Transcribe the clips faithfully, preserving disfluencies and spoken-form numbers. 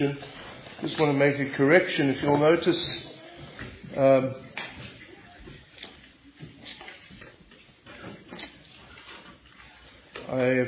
Just want to make a correction. If you'll notice, um, I've,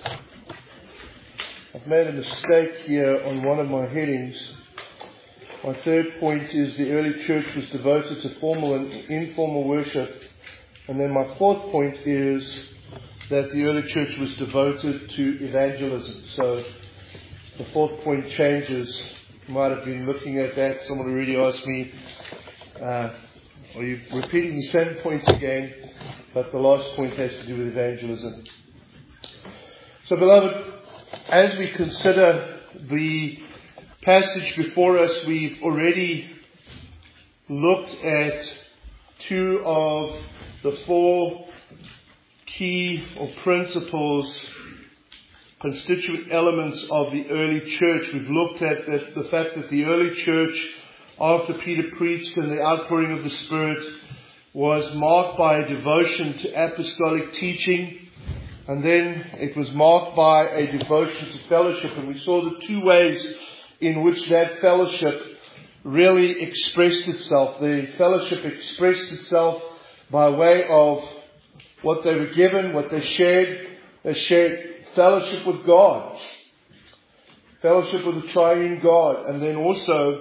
I've made a mistake here on one of my headings. My third point is the early church was devoted to formal and informal worship. And then my fourth point is that the early church was devoted to evangelism. So the fourth point changes. You might have been looking at that. Someone already asked me, uh, are you repeating the same points again? But the last point has to do with evangelism. So beloved, as we consider the passage before us, we've already looked at two of the four key or principles, constituent elements of the early church. We've looked at the, the fact that the early church, after Peter preached and the outpouring of the Spirit, was marked by a devotion to apostolic teaching, and then it was marked by a devotion to fellowship. And we saw the two ways in which that fellowship really expressed itself. The fellowship expressed itself by way of what they were given, what they shared. They shared fellowship with God, fellowship with the triune God, and then also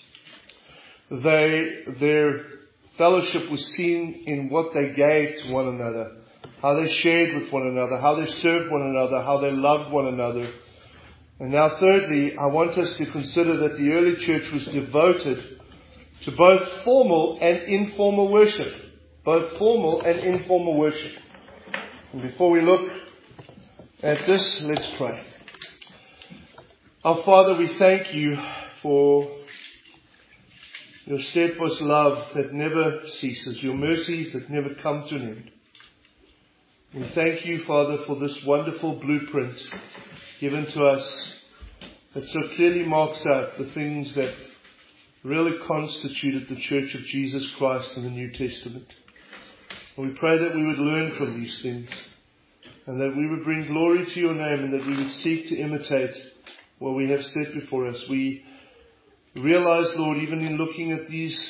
they their fellowship was seen in what they gave to one another, how they shared with one another, how they served one another, how they loved one another. And now thirdly, I want us to consider that the early church was devoted to both formal and informal worship. Both formal and informal worship. And before we look at this, let's pray. Our Father, we thank you for your steadfast love that never ceases, your mercies that never come to an end. We thank you, Father, for this wonderful blueprint given to us that so clearly marks out the things that really constituted the Church of Jesus Christ in the New Testament. And we pray that we would learn from these things, and that we would bring glory to your name, and that we would seek to imitate what we have set before us. We realize, Lord, even in looking at these,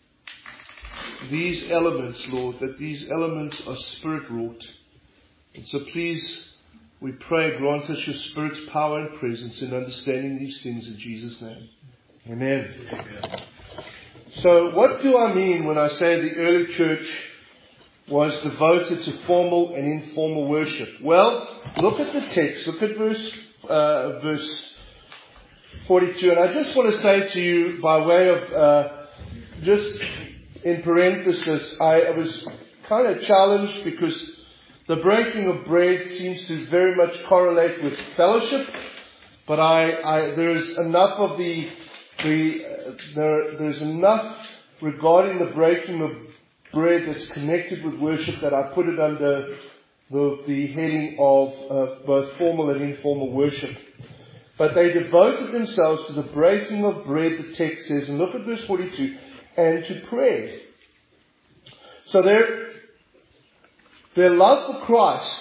these elements, Lord, that these elements are Spirit-wrought. And so please, we pray, grant us your Spirit's power and presence in understanding these things in Jesus' name. Amen. Amen. So what do I mean when I say the early church was devoted to formal and informal worship? Well, look at the text. Look at verse uh, verse forty-two. And I just want to say to you, by way of uh, just in parenthesis, I, I was kind of challenged because the breaking of bread seems to very much correlate with fellowship. But I, I there is enough of the the uh, there there's enough regarding the breaking of bread that's connected with worship that I put it under the, the heading of uh, both formal and informal worship. But they devoted themselves to the breaking of bread, the text says, and look at verse forty-two, and to prayer. So their, their love for Christ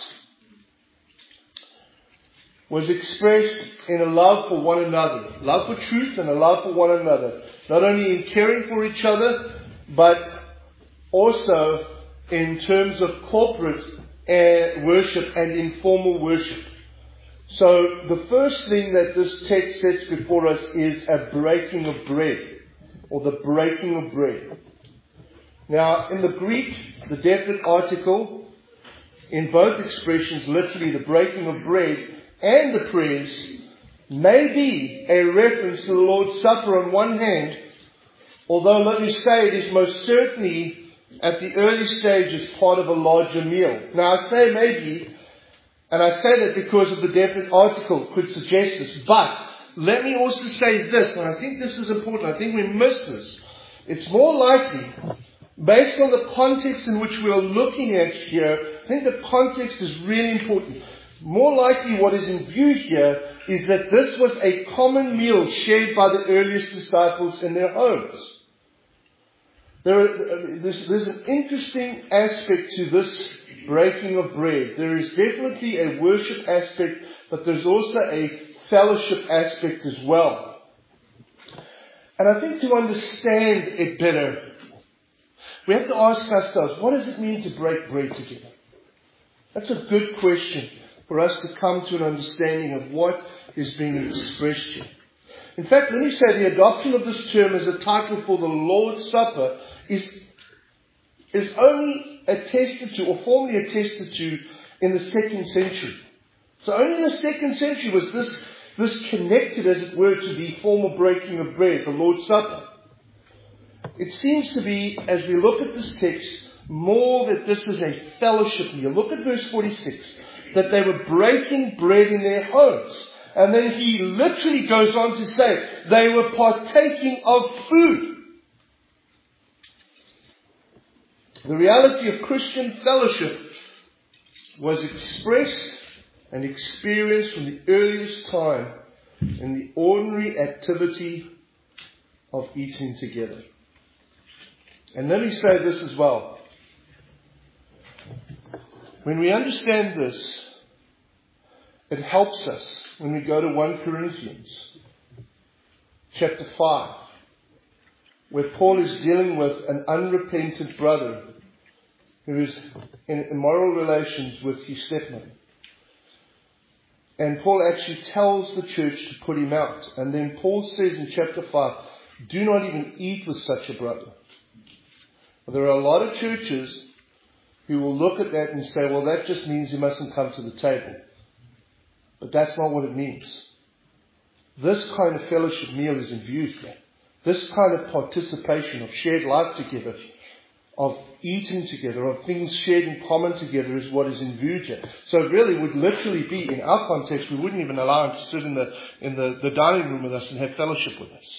was expressed in a love for one another. Love for truth and a love for one another. Not only in caring for each other, but also in terms of corporate uh, worship and informal worship. So the first thing that this text sets before us is a breaking of bread, or the breaking of bread. Now in the Greek, the definite article in both expressions, literally the breaking of bread and the prayers, may be a reference to the Lord's Supper on one hand, although let me say it is most certainly at the early stage as part of a larger meal. Now I say maybe, and I say that because of the definite article could suggest this, but let me also say this, and I think this is important, I think we miss this. It's more likely, based on the context in which we are looking at here, I think the context is really important. More likely what is in view here is that this was a common meal shared by the earliest disciples in their homes. There are, there's, there's an interesting aspect to this breaking of bread. There is definitely a worship aspect, but there's also a fellowship aspect as well. And I think to understand it better, we have to ask ourselves, what does it mean to break bread together? That's a good question for us to come to an understanding of what is being expressed here. In fact, let me say the adoption of this term as a title for the Lord's Supper is, is only attested to, or formally attested to, in the second century. So only in the second century was this, this connected, as it were, to the formal breaking of bread, the Lord's Supper. It seems to be, as we look at this text, more that this is a fellowship meal. Look at verse forty-six, that they were breaking bread in their homes. And then he literally goes on to say, they were partaking of food. The reality of Christian fellowship was expressed and experienced from the earliest time in the ordinary activity of eating together. And let me say this as well. When we understand this, it helps us when we go to First Corinthians chapter five, where Paul is dealing with an unrepentant brother who is in immoral relations with his stepmother. And Paul actually tells the church to put him out. And then Paul says in chapter five, do not even eat with such a brother. There are a lot of churches who will look at that and say, well, that just means you mustn't come to the table. But that's not what it means. This kind of fellowship meal is in view here. This kind of participation of shared life together, of eating together, of things shared in common together is what is in view here. So it really would literally be, in our context, we wouldn't even allow him to sit in the in the, the dining room with us and have fellowship with us.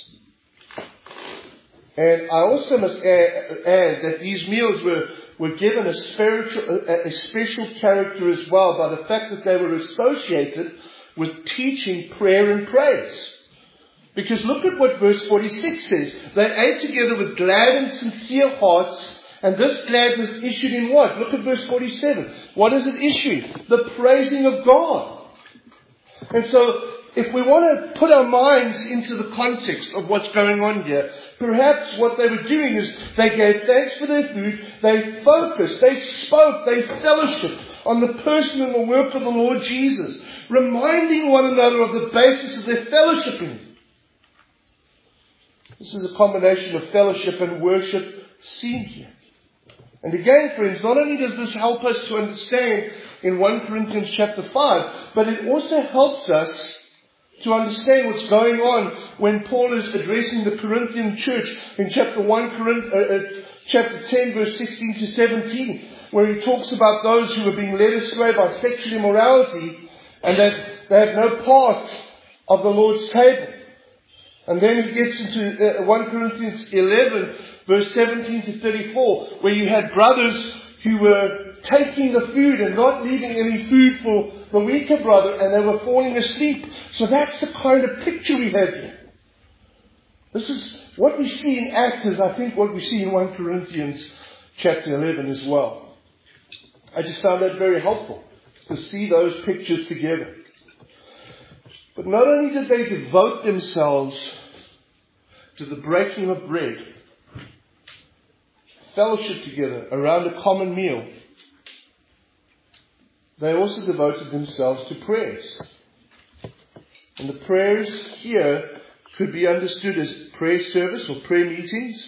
And I also must add, add that these meals were, were given a spiritual, a, a special character as well by the fact that they were associated with teaching prayer and praise. Because look at what verse forty-six says. They ate together with glad and sincere hearts, and this gladness issued in what? Look at verse forty-seven. What does it issue? The praising of God. And so, if we want to put our minds into the context of what's going on here, perhaps what they were doing is they gave thanks for their food, they focused, they spoke, they fellowshiped on the person and the work of the Lord Jesus, reminding one another of the basis of their fellowshipping. This is a combination of fellowship and worship seen here. And again, friends, not only does this help us to understand in First Corinthians chapter five, but it also helps us to understand what's going on when Paul is addressing the Corinthian church in chapter one, Corinth, uh, uh, chapter ten, verse sixteen to seventeen, where he talks about those who are being led astray by sexual immorality and that they have no part of the Lord's table. And then he gets into uh, First Corinthians eleven, verse seventeen to thirty-four, where you had brothers who were taking the food and not leaving any food for the weaker brother, and they were falling asleep. So that's the kind of picture we have here. This is what we see in Acts, is I think what we see in First Corinthians chapter eleven as well. I just found that very helpful to see those pictures together. But not only did they devote themselves to the breaking of bread, fellowship together around a common meal, they also devoted themselves to prayers. And the prayers here could be understood as prayer service or prayer meetings.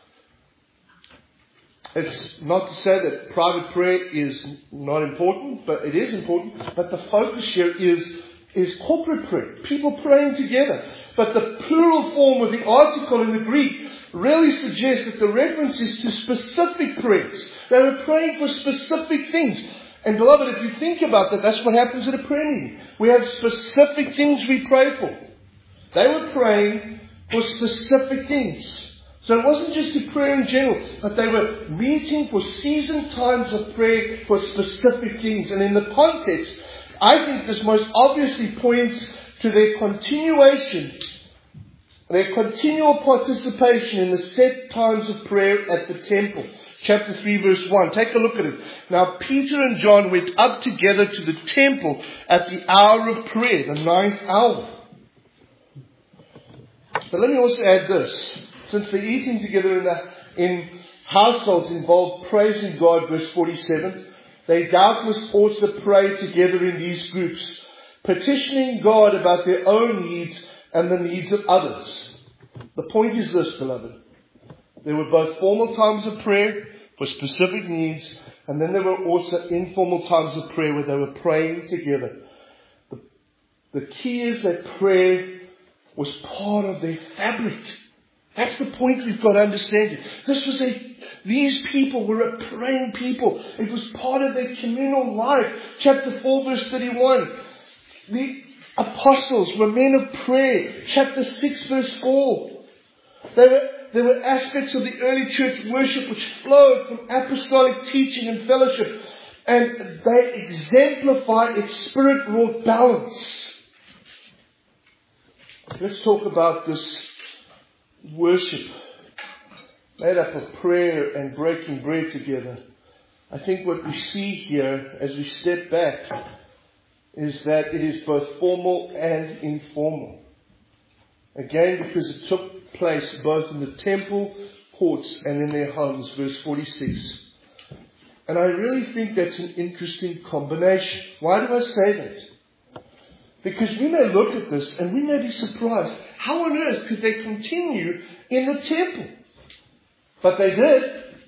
It's not to say that private prayer is not important, but it is important. But the focus here is is corporate prayer, people praying together. But the plural form of the article in the Greek really suggests that the reference is to specific prayers. They were praying for specific things. And beloved, if you think about that, that's what happens at a prayer meeting. We have specific things we pray for. They were praying for specific things. So it wasn't just a prayer in general, but they were meeting for season times of prayer for specific things. And in the context, I think this most obviously points to their continuation, their continual participation in the set times of prayer at the temple. Chapter three, verse one. Take a look at it. Now Peter and John went up together to the temple at the hour of prayer, the ninth hour. But let me also add this. Since the eating together in, the, in households involved praising God, verse forty-seven, they doubtless also pray together in these groups, petitioning God about their own needs and the needs of others. The point is this, beloved. There were both formal times of prayer for specific needs, and then there were also informal times of prayer where they were praying together. The, the key is that prayer was part of their fabric. That's the point we've got to understand. This was a, these people were a praying people. It was part of their communal life. Chapter four, verse thirty-one. The apostles were men of prayer. Chapter six, verse four. They were, there were aspects of the early church worship which flowed from apostolic teaching and fellowship. And they exemplify its spirit-wrought balance. Let's talk about this worship made up of prayer and breaking bread together. I think what we see here as we step back is that it is both formal and informal. Again, because it took place both in the temple courts and in their homes, verse forty-six. And I really think that's an interesting combination. Why do I say that? Because we may look at this and we may be surprised. How on earth could they continue in the temple? But they did.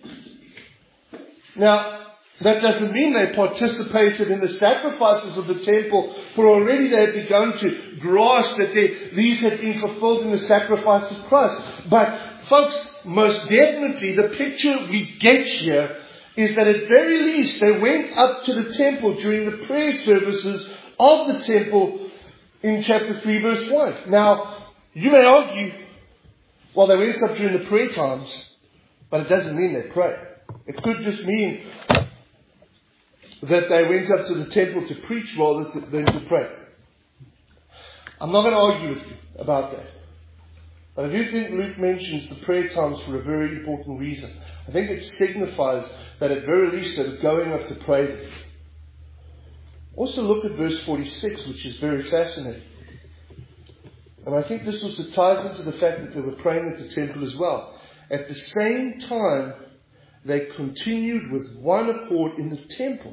Now, that doesn't mean they participated in the sacrifices of the temple, for already they had begun to grasp that they, these had been fulfilled in the sacrifice of Christ. But, folks, most definitely the picture we get here is that at very least they went up to the temple during the prayer services of the temple in chapter three, verse one. Now, you may argue, well, they went up during the prayer times, but it doesn't mean they prayed. It could just mean that they went up to the temple to preach rather than to pray. I'm not going to argue with you about that. But I do think Luke mentions the prayer times for a very important reason. I think it signifies that at very least they were going up to pray. Also look at verse forty-six, which is very fascinating. And I think this also ties into the fact that they were praying at the temple as well. At the same time, they continued with one accord in the temple.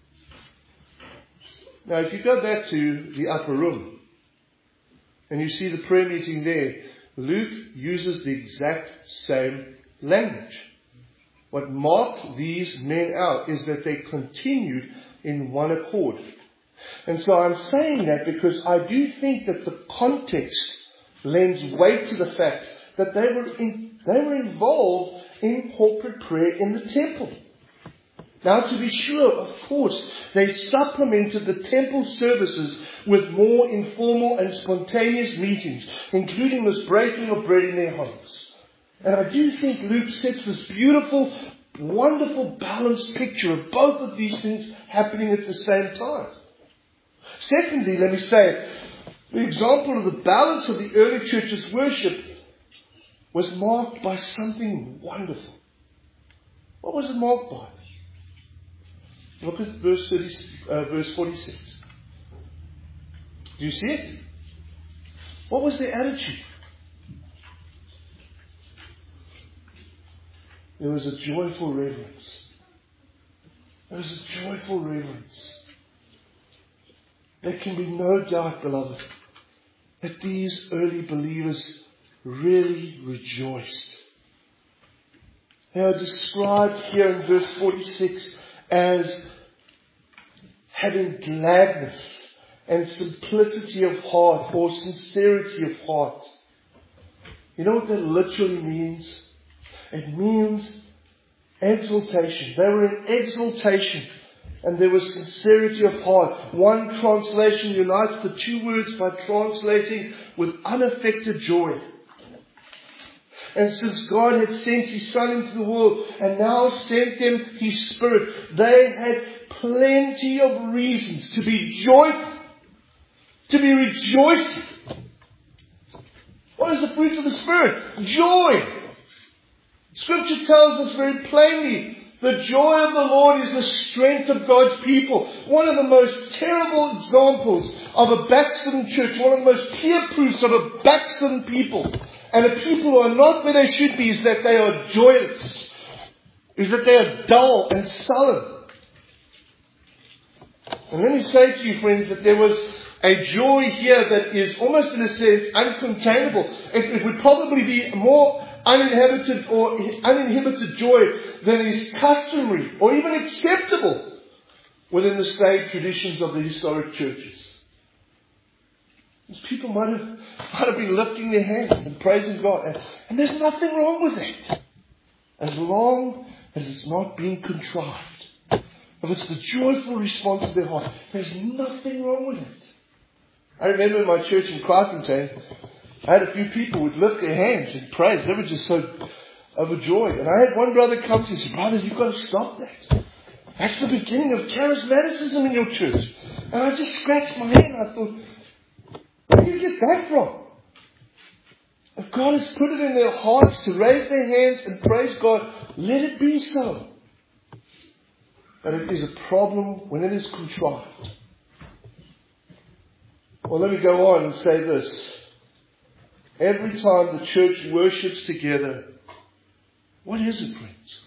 Now, if you go back to the upper room, and you see the prayer meeting there, Luke uses the exact same language. What marked these men out is that they continued in one accord. And so I'm saying that because I do think that the context lends weight to the fact that they were in, they were involved in corporate prayer in the temple. Now, to be sure, of course, they supplemented the temple services with more informal and spontaneous meetings, including this breaking of bread in their homes. And I do think Luke sets this beautiful, wonderful, balanced picture of both of these things happening at the same time. Secondly, let me say, the example of the balance of the early church's worship was marked by something wonderful. What was it marked by? Look at verse thirty, uh, verse forty-six. Do you see it? What was their attitude? There was a joyful reverence. There was a joyful reverence. There can be no doubt, beloved, that these early believers really rejoiced. They are described here in verse forty-six as having gladness and simplicity of heart, or sincerity of heart. You know what that literally means? It means exaltation. They were in exaltation, and there was sincerity of heart. One translation unites the two words by translating with unaffected joy. And since God had sent His Son into the world and now sent them His Spirit, they had plenty of reasons to be joyful, to be rejoicing. What is the fruit of the Spirit? Joy. Scripture tells us very plainly, the joy of the Lord is the strength of God's people. One of the most terrible examples of a backslidden church, one of the most clear proofs of a backslidden people, And the people who are not where they should be is that they are joyless. Is that they are dull and sullen. And let me say to you, friends, that there was a joy here that is almost in a sense uncontainable. It, it would probably be more uninhabited or uninhibited joy than is customary or even acceptable within the staid traditions of the historic churches. These people might have, might have been lifting their hands and praising God. And, and there's nothing wrong with that. As long as it's not being contrived. If it's the joyful response of their heart, there's nothing wrong with it. I remember in my church in Krakenstein, I had a few people who would lift their hands and praise. They were just so overjoyed. And I had one brother come to me and say, "Brother, you've got to stop that. That's the beginning of charismaticism in your church." And I just scratched my head and I thought, where do you get that from? If God has put it in their hearts to raise their hands and praise God, let it be so. But it is a problem when it is contrived. Well, let me go on and say this. Every time the church worships together, what is it, friends?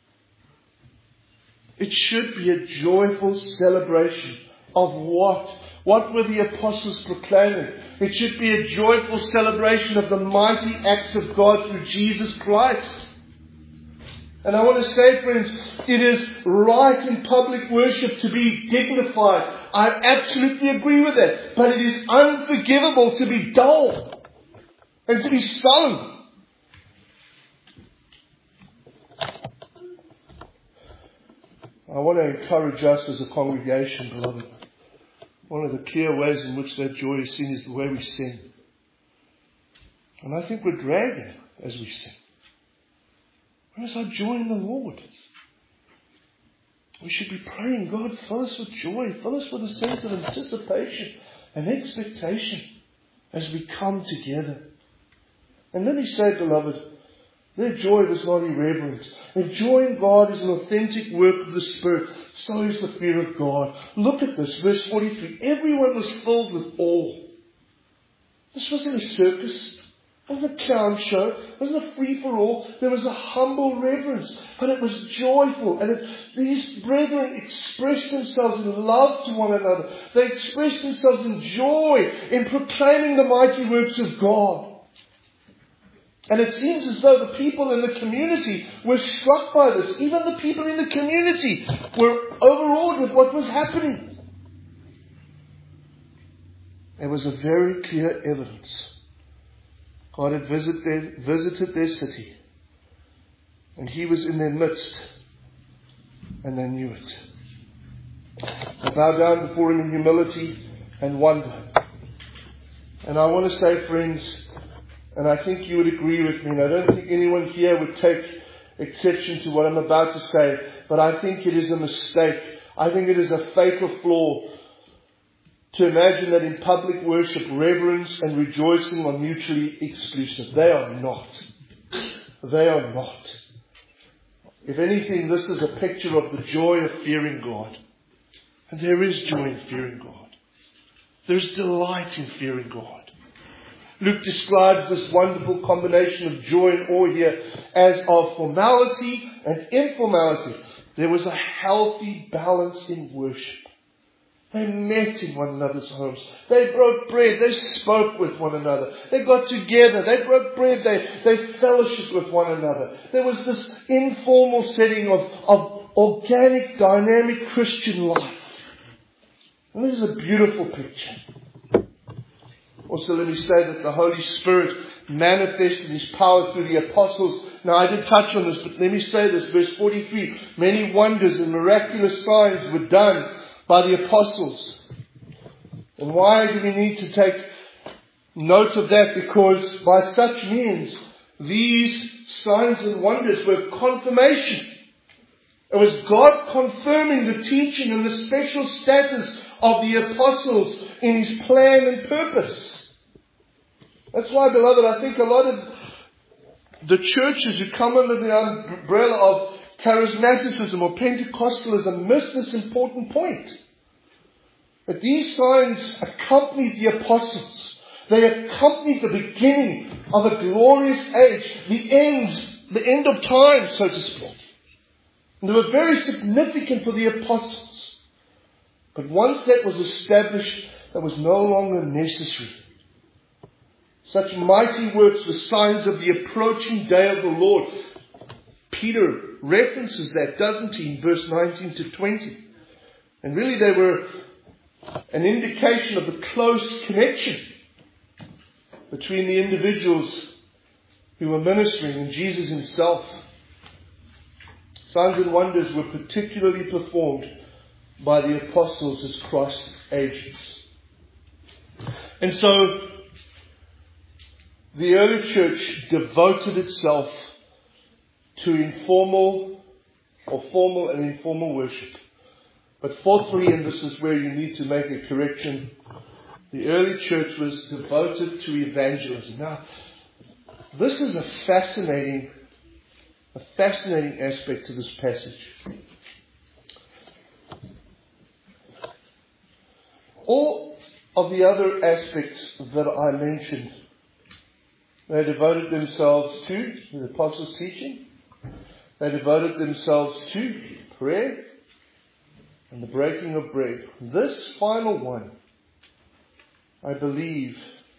It should be a joyful celebration of what? What were the apostles proclaiming? It should be a joyful celebration of the mighty acts of God through Jesus Christ. And I want to say, friends, it is right in public worship to be dignified. I absolutely agree with that. But it is unforgivable to be dull and to be sullen. I want to encourage us as a congregation, beloved. One of the clear ways in which that joy is seen is the way we sing. And I think we're dragging as we sing. Where's our joy in the Lord? We should be praying, God, fill us with joy. Fill us with a sense of anticipation and expectation as we come together. And let me say, beloved, their joy was not irreverent. Enjoying God is an authentic work of the Spirit. So is the fear of God. Look at this, verse forty-three. Everyone was filled with awe. This wasn't a circus. It wasn't a clown show. It wasn't a free-for-all. There was a humble reverence. But it was joyful. And it, these brethren expressed themselves in love to one another. They expressed themselves in joy in proclaiming the mighty works of God. And it seems as though the people in the community were struck by this. Even the people in the community were overawed with what was happening. There was a very clear evidence. God had visit their, visited their city. And He was in their midst. And they knew it. They bowed down before Him in humility and wonder. And I want to say, friends, and I think you would agree with me, and I don't think anyone here would take exception to what I'm about to say, but I think it is a mistake. I think it is a fatal flaw to imagine that in public worship, reverence and rejoicing are mutually exclusive. They are not. They are not. If anything, this is a picture of the joy of fearing God. And there is joy in fearing God. There is delight in fearing God. Luke describes this wonderful combination of joy and awe here as of formality and informality. There was a healthy balance in worship. They met in one another's homes. They broke bread. They spoke with one another. They got together. They broke bread. They, they fellowshiped with one another. There was this informal setting of, of organic, dynamic Christian life. And this is a beautiful picture. Also, let me say that the Holy Spirit manifested His power through the apostles. Now, I did touch on this, but let me say this. Verse forty-three. Many wonders and miraculous signs were done by the apostles. And why do we need to take note of that? Because by such means, these signs and wonders were confirmation. It was God confirming the teaching and the special status of the apostles in His plan and purpose. That's why, beloved, I think a lot of the churches who come under the umbrella of charismaticism or Pentecostalism miss this important point. That these signs accompanied the apostles. They accompanied the beginning of a glorious age, the end, the end of time, so to speak. And they were very significant for the apostles. But once that was established, that was no longer necessary. Such mighty works were signs of the approaching day of the Lord. Peter references that, doesn't he, in verse nineteen to twenty. And really they were an indication of the close connection between the individuals who were ministering and Jesus himself. Signs and wonders were particularly performed by the apostles as Christ's agents. And so, the early church devoted itself to informal or formal and informal worship. But fourthly, and this is where you need to make a correction, the early church was devoted to evangelism. Now, this is a fascinating, a fascinating aspect to this passage. All of the other aspects that I mentioned, they devoted themselves to the apostles' teaching. They devoted themselves to prayer and the breaking of bread. This final one, I believe,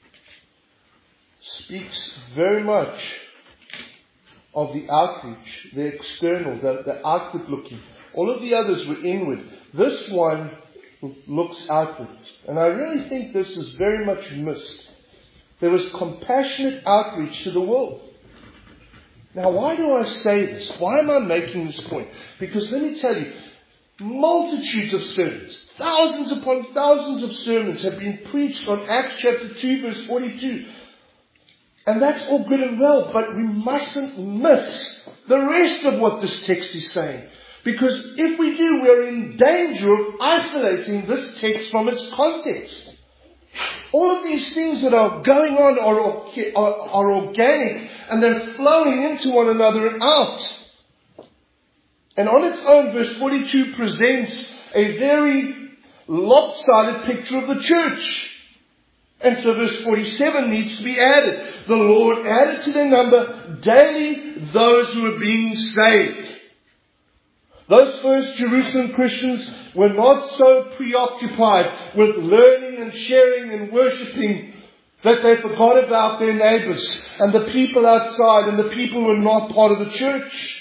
speaks very much of the outreach, the external, the, the outward looking. All of the others were inward. This one looks outward. And I really think this is very much missed. There was compassionate outreach to the world. Now, why do I say this? Why am I making this point? Because let me tell you, multitudes of sermons, thousands upon thousands of sermons have been preached on Acts chapter two verse forty-two. And that's all good and well, but we mustn't miss the rest of what this text is saying. Because if we do, we're in danger of isolating this text from its context. All of these things that are going on are, are, are organic, and they're flowing into one another and out. And on its own, verse forty-two presents a very lopsided picture of the church. And so verse forty-seven needs to be added. The Lord added to their number daily those who were being saved. Those first Jerusalem Christians were not so preoccupied with learning and sharing and worshipping that they forgot about their neighbors and the people outside and the people who were not part of the church.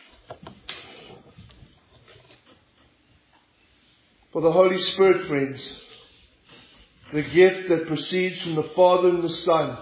For the Holy Spirit, friends, the gift that proceeds from the Father and the Son,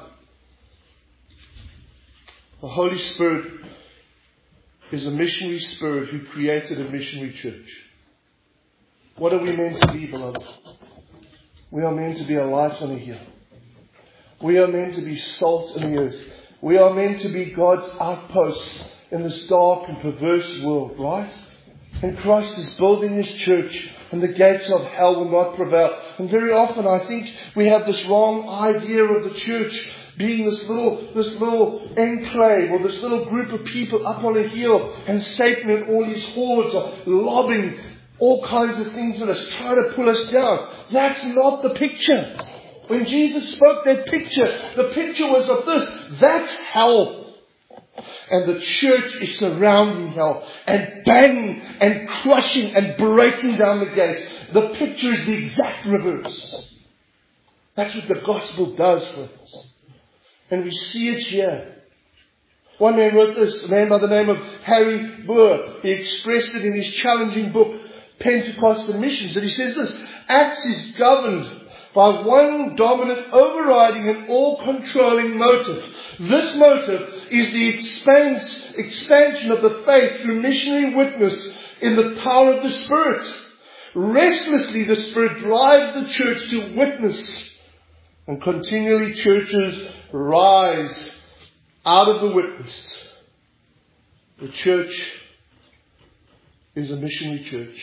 the Holy Spirit is a missionary spirit who created a missionary church. What are we meant to be, beloved? We are meant to be a light on a hill. We are meant to be salt in the earth. We are meant to be God's outposts in this dark and perverse world, right? And Christ is building His church, and the gates of hell will not prevail. And very often I think we have this wrong idea of the church being this little, this little enclave or this little group of people up on a hill, and Satan and all his hordes are lobbing all kinds of things at us, trying to pull us down. That's not the picture. When Jesus spoke that picture, the picture was of this. That's hell. And the church is surrounding hell and banging and crushing and breaking down the gates. The picture is the exact reverse. That's what the gospel does for us. And we see it here. One man wrote this, a man by the name of Harry Boer. He expressed it in his challenging book, Pentecostal Missions. And he says this: Acts is governed by one dominant, overriding and all-controlling motive. This motive is the expanse, expansion of the faith through missionary witness in the power of the Spirit. Restlessly, the Spirit drives the church to witness, and continually churches rise out of the witness. The church is a missionary church.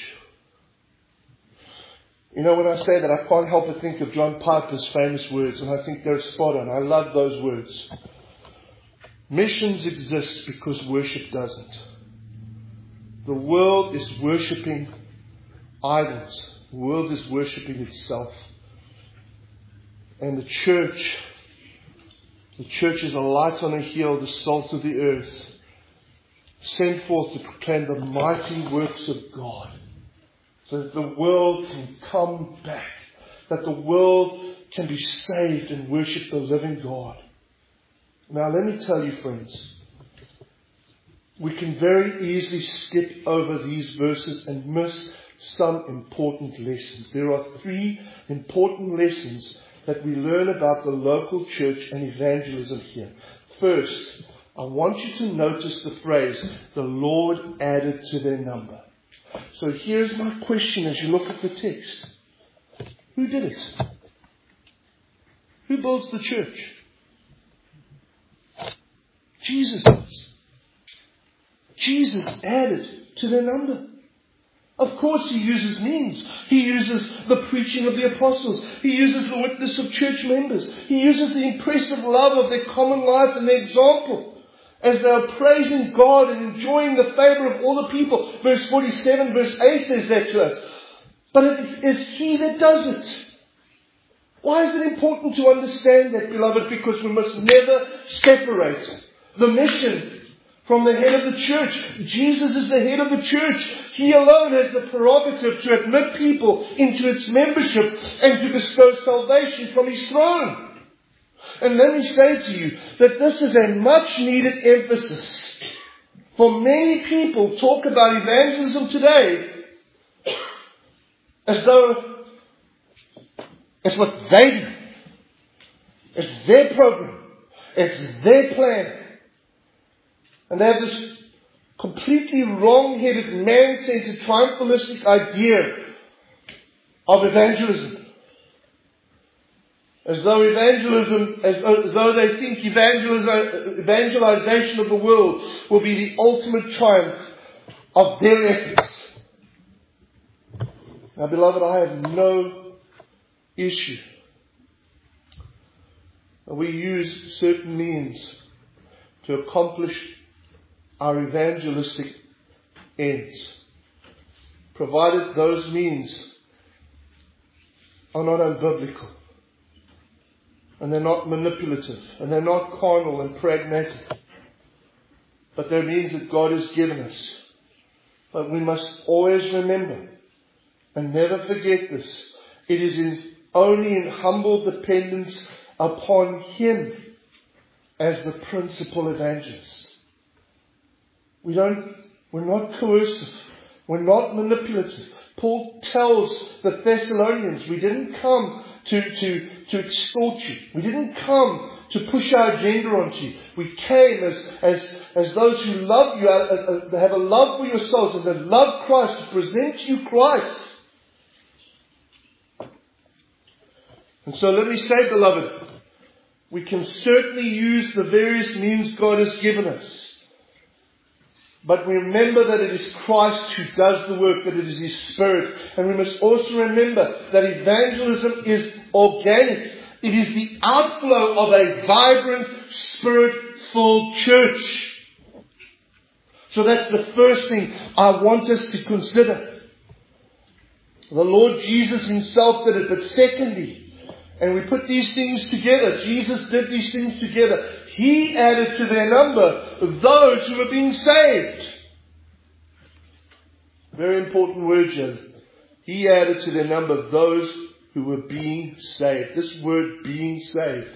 You know, when I say that, I can't help but think of John Piper's famous words, and I think they're spot on. I love those words. Missions exist because worship doesn't. The world is worshipping idols. The world is worshipping itself. And the church The church is a light on a hill, the salt of the earth, sent forth to proclaim the mighty works of God, so that the world can come back, that the world can be saved and worship the living God. Now let me tell you, friends, we can very easily skip over these verses and miss some important lessons. There are three important lessons that we learn about the local church and evangelism here. First, I want you to notice the phrase, the Lord added to their number. So here's my question as you look at the text. Who did it? Who builds the church? Jesus does. Jesus added to their number. Of course He uses means. He uses the preaching of the apostles. He uses the witness of church members. He uses the impressive love of their common life and their example, as they are praising God and enjoying the favour of all the people. Verse forty-seven, verse eight says that to us. But it is He that does it. Why is it important to understand that, beloved? Because we must never separate the mission from the head of the church. Jesus is the head of the church. He alone has the prerogative to admit people into its membership and to bestow salvation from His throne. And let me say to you that this is a much needed emphasis. For many people talk about evangelism today as though it's what they do. It's their program. It's their plan. And they have this completely wrong-headed, man-centered, triumphalistic idea of evangelism. As though evangelism, as, as though they think evangeliza- evangelization of the world will be the ultimate triumph of their efforts. Now, beloved, I have no issue. We use certain means to accomplish our evangelistic ends, provided those means are not unbiblical, and they're not manipulative, and they're not carnal and pragmatic, but they're means that God has given us. But we must always remember and never forget this. It is in, only in humble dependence upon Him as the principal evangelist. We don't, we're not coercive. We're not manipulative. Paul tells the Thessalonians, we didn't come to, to, to extort you. We didn't come to push our agenda onto you. We came as, as, as those who love you, uh, uh, have a love for yourselves and that love Christ, to present to you Christ. And so let me say, beloved, we can certainly use the various means God has given us. But we remember that it is Christ who does the work, that it is His Spirit. And we must also remember that evangelism is organic. It is the outflow of a vibrant, Spirit-filled church. So that's the first thing I want us to consider. The Lord Jesus Himself did it. But secondly, and we put these things together, Jesus did these things together. He added to their number those who were being saved. Very important word here. He added to their number those who were being saved. This word being saved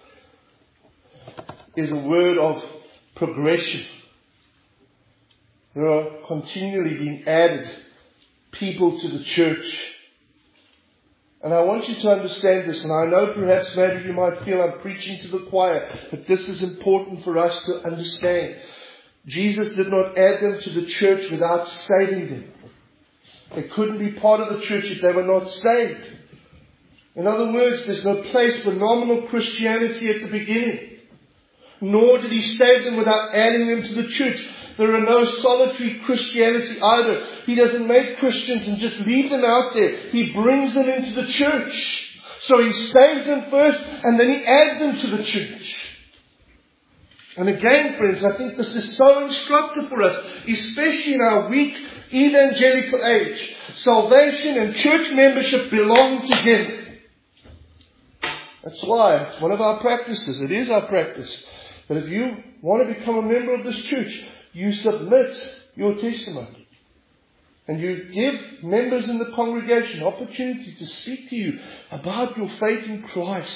is a word of progression. There are continually being added people to the church. And I want you to understand this, and I know perhaps maybe you might feel I'm preaching to the choir, but this is important for us to understand. Jesus did not add them to the church without saving them. They couldn't be part of the church if they were not saved. In other words, there's no place for nominal Christianity at the beginning. Nor did He save them without adding them to the church. There are no solitary Christianity either. He doesn't make Christians and just leave them out there. He brings them into the church. So He saves them first and then He adds them to the church. And again, friends, I think this is so instructive for us, especially in our weak evangelical age. Salvation and church membership belong together. That's why it's one of our practices. It is our practice. That if you want to become a member of this church, you submit your testimony. And you give members in the congregation opportunity to speak to you about your faith in Christ.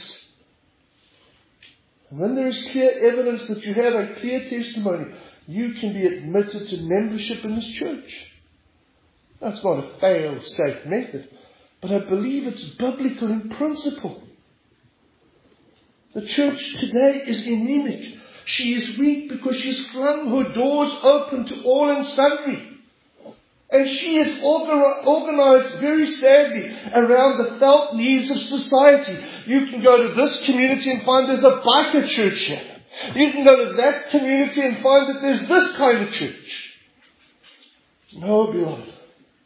And when there is clear evidence that you have a clear testimony, you can be admitted to membership in this church. That's not a fail-safe method, but I believe it's biblical in principle. The church today is anemic. She is weak because she has flung her doors open to all and sundry. And she is organized very sadly around the felt needs of society. You can go to this community and find there's a biker church here. You can go to that community and find that there's this kind of church. No, beloved.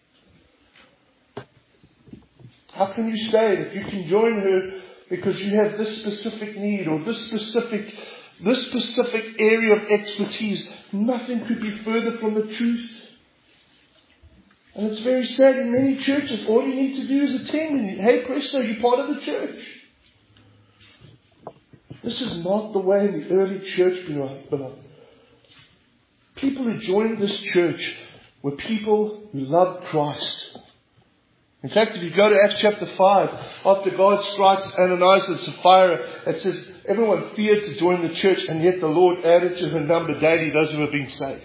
How can you say that you can join her because you have this specific need or this specific, this specific area of expertise? Nothing could be further from the truth. And it's very sad in many churches. All you need to do is attend. And hey, presto, you're part of the church. This is not the way in the early church, beloved. People who joined this church were people who loved Christ. In fact, if you go to Acts chapter five, after God strikes Ananias and Sapphira, it says everyone feared to join the church, and yet the Lord added to her number daily those who were being saved.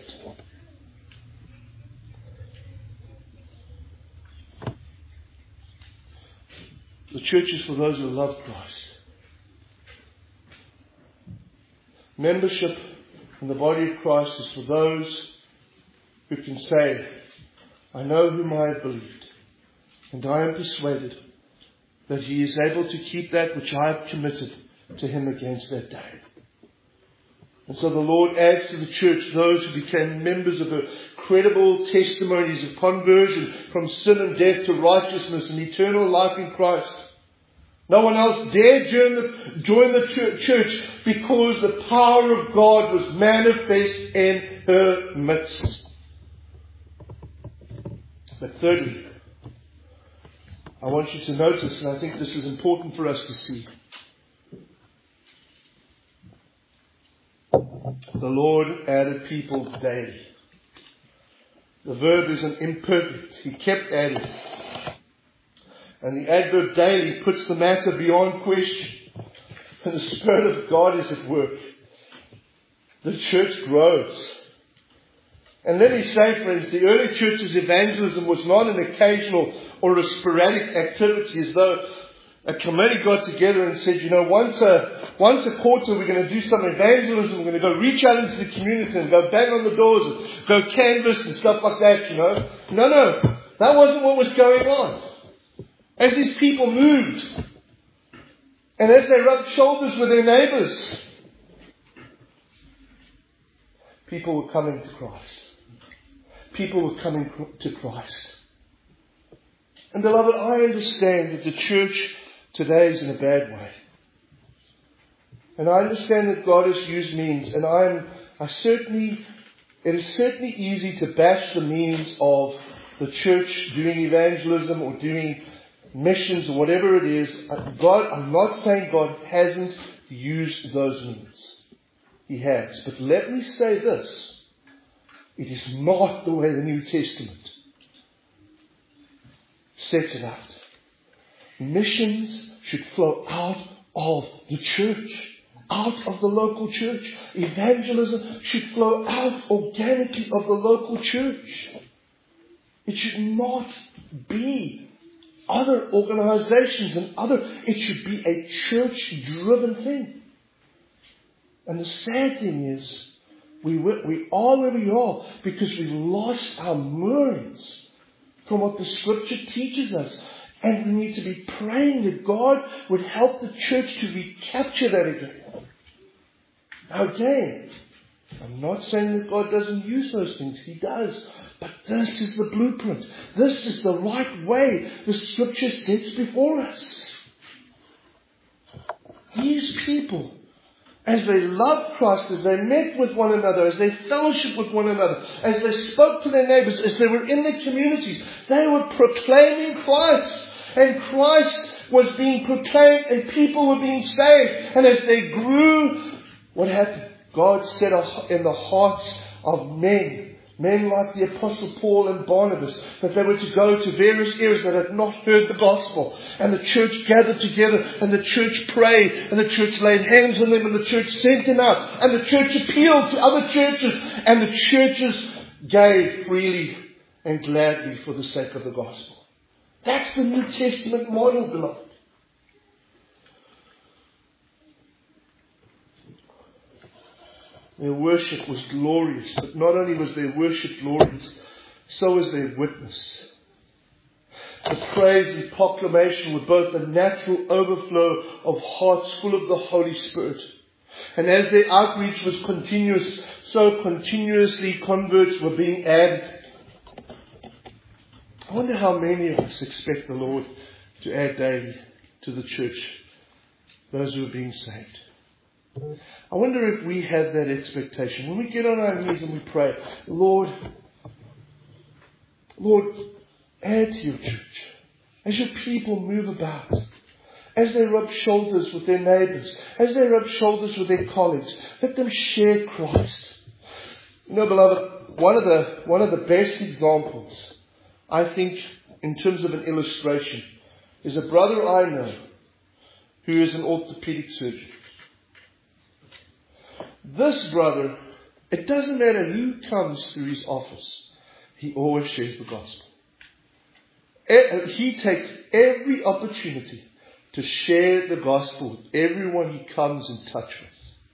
The church is for those who love Christ. Membership in the body of Christ is for those who can say, I know whom I have believed, and I am persuaded that He is able to keep that which I have committed to Him against that day. And so the Lord adds to the church those who became members of her credible testimonies of conversion from sin and death to righteousness and eternal life in Christ. No one else dared join the, join the church because the power of God was manifest in her midst. But thirdly, I want you to notice, and I think this is important for us to see, the Lord added people daily. The verb is an imperfect. He kept adding. And the adverb daily puts the matter beyond question. And the Spirit of God is at work. The church grows. And let me say, friends, the early church's evangelism was not an occasional or a sporadic activity as though a committee got together and said, you know, once a, once a quarter we're going to do some evangelism, we're going to go reach out into the community and go bang on the doors and go canvass and stuff like that, you know. No, no, that wasn't what was going on. As these people moved, and as they rubbed shoulders with their neighbours, people were coming to Christ. People were coming to Christ. And beloved, I understand that the church today is in a bad way. And I understand that God has used means, and I am, I certainly, it is certainly easy to bash the means of the church doing evangelism or doing missions or whatever it is. God, I'm not saying God hasn't used those means. He has. But let me say this. It is not the way the New Testament sets it out. Missions should flow out of the church, out of the local church. Evangelism should flow out organically of the local church. It should not be other organizations and other. It should be a church-driven thing. And the sad thing is, we we are where we are because we lost our moorings from what the Scripture teaches us. And we need to be praying that God would help the church to recapture that again. Now again, I'm not saying that God doesn't use those things. He does. But this is the blueprint. This is the right way the Scripture sets before us. These people, as they loved Christ, as they met with one another, as they fellowshiped with one another, as they spoke to their neighbors, as they were in their communities, they were proclaiming Christ. And Christ was being proclaimed and people were being saved. And as they grew, what happened? God set in the hearts of men, men like the Apostle Paul and Barnabas, that they were to go to various areas that had not heard the gospel. And the church gathered together, and the church prayed, and the church laid hands on them, and the church sent them out, and the church appealed to other churches, and the churches gave freely and gladly for the sake of the gospel. That's the New Testament model, beloved. Their worship was glorious, but not only was their worship glorious, so was their witness. The praise and proclamation were both a natural overflow of hearts full of the Holy Spirit. And as their outreach was continuous, so continuously converts were being added. I wonder how many of us expect the Lord to add daily to the church those who are being saved. I wonder if we have that expectation. When we get on our knees and we pray, Lord, Lord, add to your church. As your people move about, as they rub shoulders with their neighbours, as they rub shoulders with their colleagues, let them share Christ. You know, beloved, one of the, one of the best examples, I think, in terms of an illustration, is a brother I know who is an orthopedic surgeon. This brother, it doesn't matter who comes through his office, he always shares the gospel. He takes every opportunity to share the gospel with everyone he comes in touch with.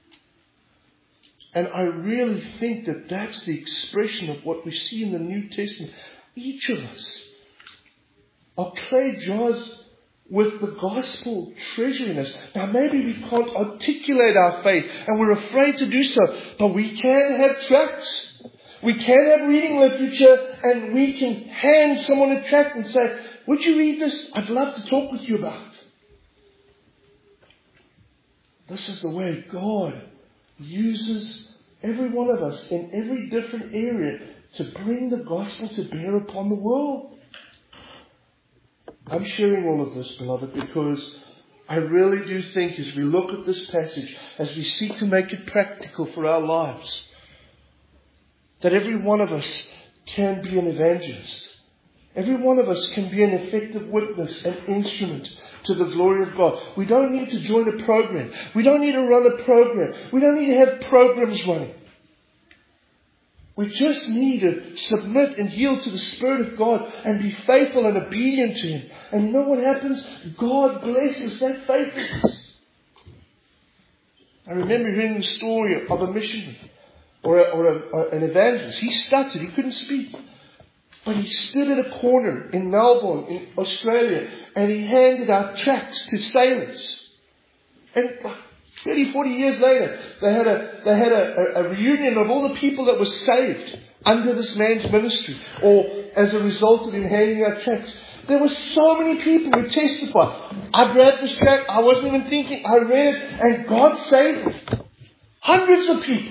And I really think that that's the expression of what we see in the New Testament. Each of us are clay jars with the gospel treasure in us. Now maybe we can't articulate our faith and we're afraid to do so, but we can have tracts. We can have reading literature, and we can hand someone a tract and say, would you read this? I'd love to talk with you about it. This is the way God uses every one of us in every different area to bring the gospel to bear upon the world. I'm sharing all of this, beloved, because I really do think as we look at this passage, as we seek to make it practical for our lives, that every one of us can be an evangelist. Every one of us can be an effective witness and instrument to the glory of God. We don't need to join a program. We don't need to run a program. We don't need to have programs running. We just need to submit and yield to the Spirit of God and be faithful and obedient to Him. And you know what happens? God blesses that faithfulness. I remember hearing the story of a missionary or, a, or a, an evangelist. He stuttered. He couldn't speak. But he stood at a corner in Melbourne, in Australia, and he handed out tracts to sailors. And thirty, forty years later, they had a they had a, a reunion of all the people that were saved under this man's ministry, or as a result of him handing out tracts. There were so many people who testified. I grabbed this tract, I wasn't even thinking, I read it, and God saved me. Hundreds of people.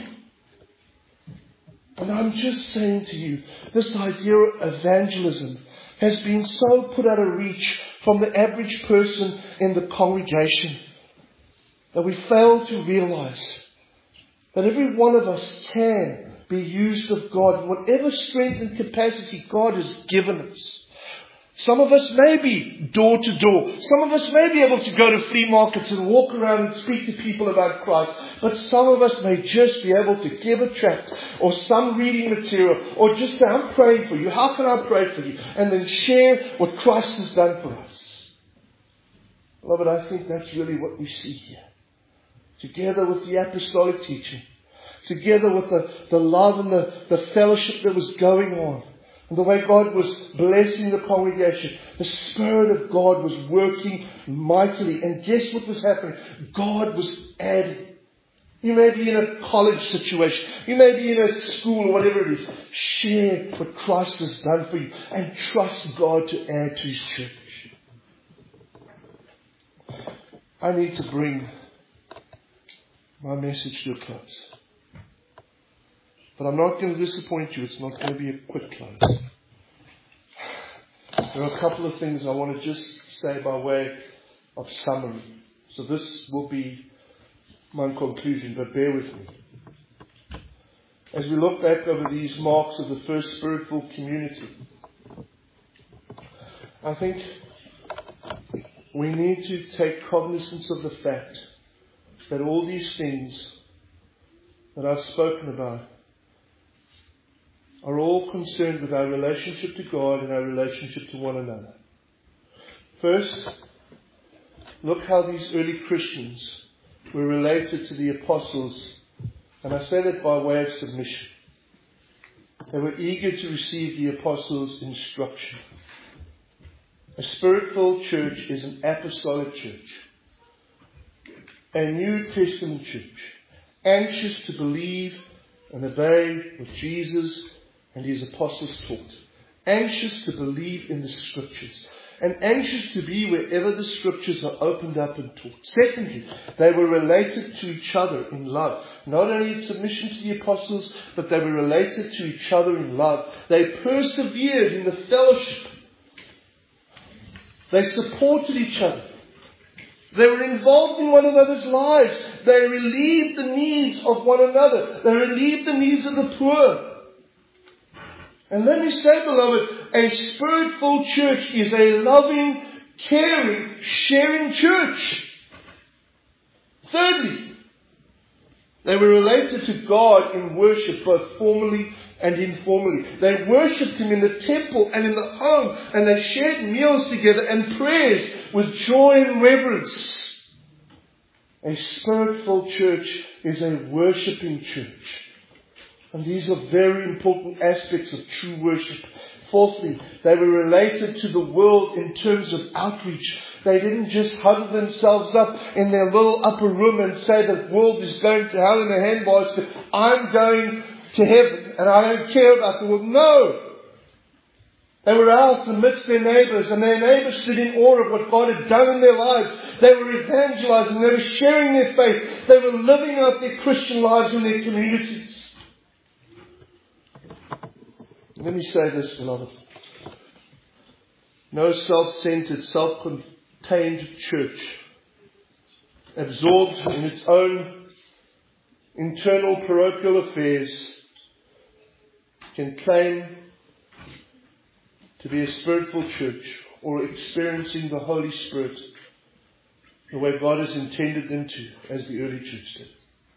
And I'm just saying to you, this idea of evangelism has been so put out of reach from the average person in the congregation that we fail to realize that every one of us can be used of God in whatever strength and capacity God has given us. Some of us may be door to door. Some of us may be able to go to flea markets and walk around and speak to people about Christ. But some of us may just be able to give a tract or some reading material or just say, I'm praying for you. How can I pray for you? And then share what Christ has done for us. Beloved, I think that's really what we see here. Together with the apostolic teaching. Together with the, the love and the, the fellowship that was going on. And the way God was blessing the congregation, the Spirit of God was working mightily. And guess what was happening? God was adding. You may be in a college situation. You may be in a school or whatever it is. Share what Christ has done for you. And trust God to add to His church. I need to bring my message to a close. But I'm not going to disappoint you. It's not going to be a quick close. There are a couple of things I want to just say by way of summary. So this will be my conclusion, but bear with me. As we look back over these marks of the first Spirit-filled community, I think we need to take cognizance of the fact that all these things that I've spoken about are all concerned with our relationship to God and our relationship to one another. First, look how these early Christians were related to the apostles, and I say that by way of submission. They were eager to receive the apostles' instruction. A Spirit-filled church is an apostolic church, a New Testament church, anxious to believe and obey what Jesus and His apostles taught, anxious to believe in the Scriptures, and anxious to be wherever the Scriptures are opened up and taught. Secondly, they were related to each other in love. Not only in submission to the apostles, but they were related to each other in love. They persevered in the fellowship. They supported each other. They were involved in one another's lives. They relieved the needs of one another. They relieved the needs of the poor. And let me say, beloved, a Spirit-filled church is a loving, caring, sharing church. Thirdly, they were related to God in worship, both formally and informally. They worshipped Him in the temple and in the home, and they shared meals together and prayers with joy and reverence. A Spirit-filled church is a worshipping church. And these are very important aspects of true worship. Fourthly, they were related to the world in terms of outreach. They didn't just huddle themselves up in their little upper room and say the world is going to hell in a handbasket. I'm going to heaven and I don't care about the world. No! They were out amidst their neighbours, and their neighbours stood in awe of what God had done in their lives. They were evangelizing. They were sharing their faith. They were living out their Christian lives in their communities. Let me say this, beloved. No self-centered, self-contained church, absorbed in its own internal parochial affairs, can claim to be a Spirit-filled church or experiencing the Holy Spirit the way God has intended them to, as the early church did.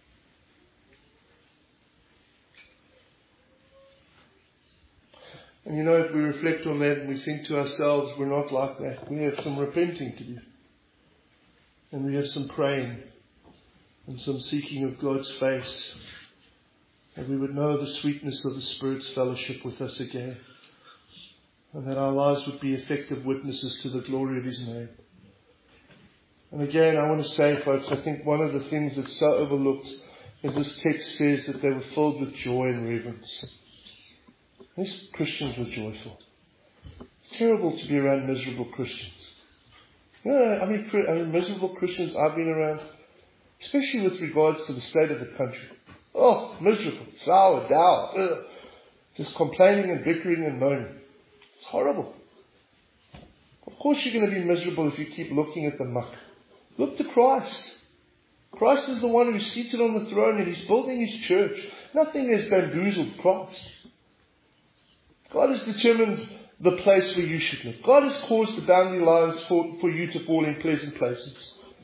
And you know, if we reflect on that and we think to ourselves, we're not like that. We have some repenting to do. And we have some praying and some seeking of God's face. And we would know the sweetness of the Spirit's fellowship with us again. And that our lives would be effective witnesses to the glory of His name. And again, I want to say, folks, I think one of the things that's so overlooked is this text says that they were filled with joy and reverence. These Christians were joyful. It's terrible to be around miserable Christians. You know, I mean, I mean, miserable Christians I've been around, especially with regards to the state of the country. Oh, miserable, sour, dour, ugh. Just complaining and bickering and moaning. It's horrible. Of course you're going to be miserable if you keep looking at the muck. Look to Christ. Christ is the one who's seated on the throne and He's building His church. Nothing has bamboozled Christ. God has determined the place where you should live. God has caused the boundary lines for, for you to fall in pleasant places.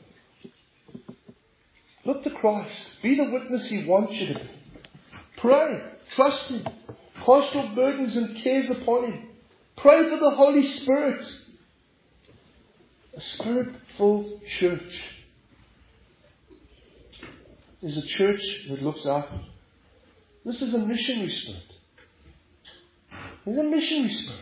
Look to Christ. Be the witness He wants you to be. Pray. Trust Him. Cast your burdens and cares upon Him. Pray for the Holy Spirit. A Spirit-filled church is a church that looks outward. This is a missionary spirit. There's a missionary spirit.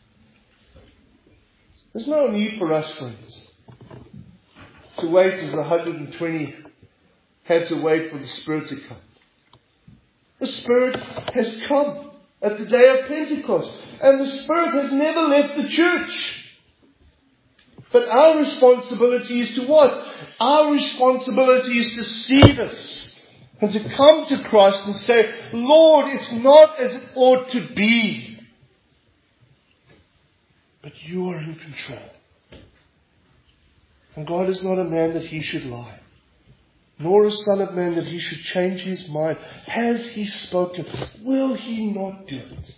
There's no need for us, friends, to wait as the one hundred twenty had to wait for the Spirit to come. The Spirit has come at the day of Pentecost, and the Spirit has never left the church. But our responsibility is to what? Our responsibility is to see this and to come to Christ and say, Lord, it's not as it ought to be. But you are in control. And God is not a man that he should lie, nor a son of man that he should change his mind. Has he spoken? Will he not do it?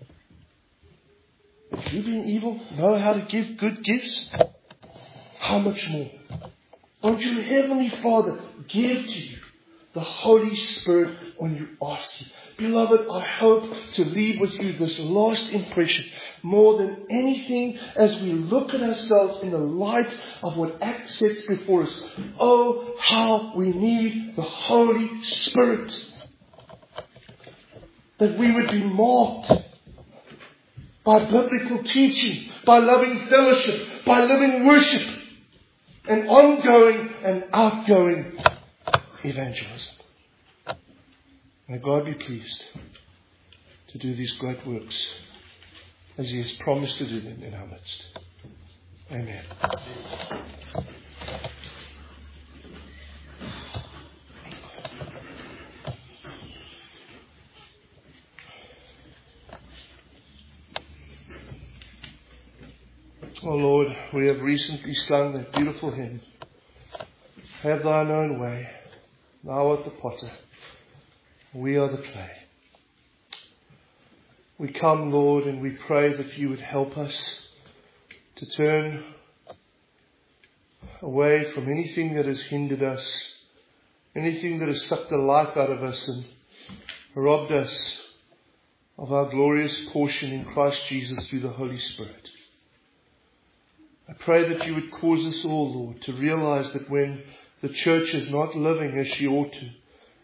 If you being evil know how to give good gifts, how much more won't your Heavenly Father give to you the Holy Spirit when you ask Him? Beloved, I hope to leave with you this last impression more than anything as we look at ourselves in the light of what Acts sets before us. Oh, how we need the Holy Spirit. That we would be marked by biblical teaching, by loving fellowship, by living worship, and ongoing and outgoing evangelism. May God be pleased to do these great works as He has promised to do them in our midst. Amen. Oh Lord, we have recently sung that beautiful hymn, Have Thine Own Way, Thou art the potter, we are the clay. We come, Lord, and we pray that you would help us to turn away from anything that has hindered us, anything that has sucked the life out of us and robbed us of our glorious portion in Christ Jesus through the Holy Spirit. I pray that you would cause us all, Lord, to realize that when the church is not living as she ought to,